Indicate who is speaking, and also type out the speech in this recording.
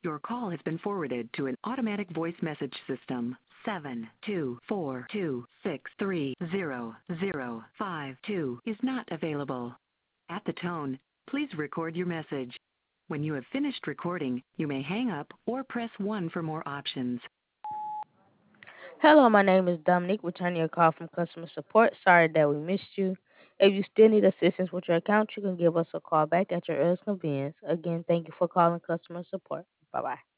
Speaker 1: Your call has been forwarded to an automatic voice message system. 72426300052 is not available. At the tone, please record your message. When you have finished recording, you may hang up or press 1 for more options.
Speaker 2: Hello, my name is Dominique, returning your call from customer support. Sorry that we missed you. If you still need assistance with your account, you can give us a call back at your earliest convenience. Again, thank you for calling customer support. Bye-bye.